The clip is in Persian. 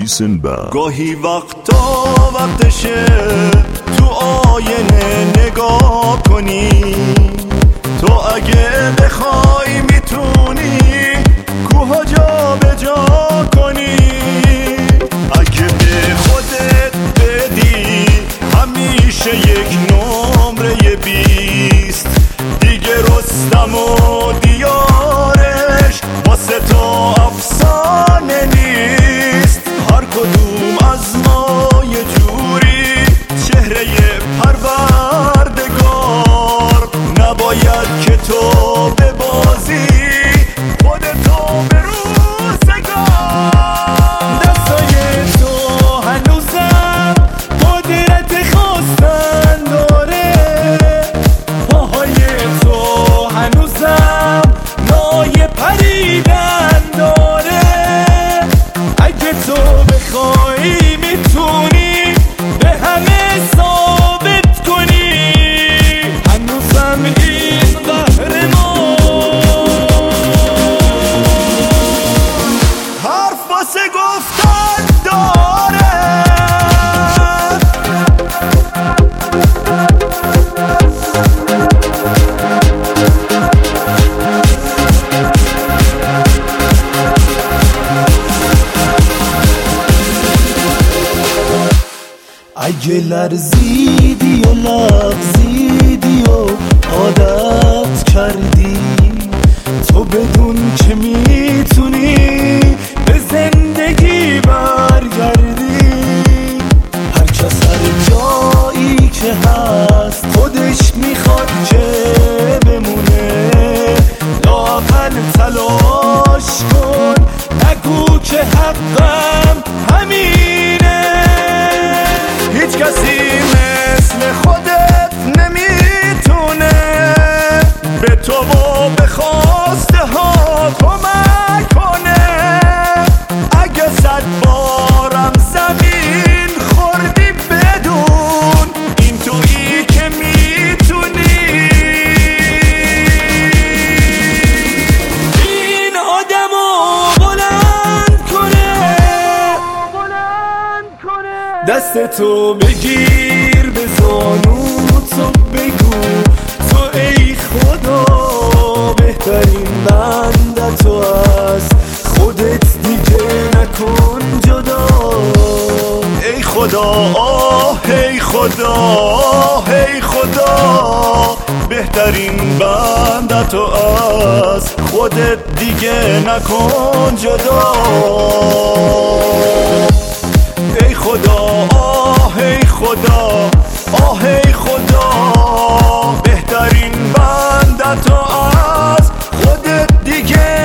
Listen back. گاهی وقتشه تو آینه نگاه کنی، تو اگه بخوای میتونی کوها جا به جا کنی. اگه به خودت بدی همیشه یک نمره 20، دیگه رستم و دیارش واسه تو افسانه نیست. هر کدوم از ما یه جوری چهره پروردگار، نباید که تو ببازی خودتو به روزگار. دستای تو هنوزم قدرت خواستن داره، پاهای تو هنوزم نای پریدن داره. اگه تو بخوای میتونی به همه ثابت کنی هنوزم این قهرمان. حرف واسه گفتن داره. اگه لرزیدی و لغزیدی و عادت کردی، تو بدون که میتونی به زندگی برگردی. هر کس هر جایی که هست خودش میخواد که بمونه، لااقل تلاش کن، نگو که حقم همینه. هیچ کسی مثل خودت نمیتونه به تو و به خواسته ها کمک کنه. اگه 100 بارم زمین خوردی بدون این تویی که میتونی این آدمو بلند کنه. دستتو بگیر به زانوتو بگو تو ای خدا بهترین بندتو از خودت دیگه نکن جدا. ای خدا آه ای خدا آه ای خدا بهترین بندتو از خودت دیگه نکن جدا. ای خدا آه ای خدا آه ای خدا بهترین بندتو از خودت دیگه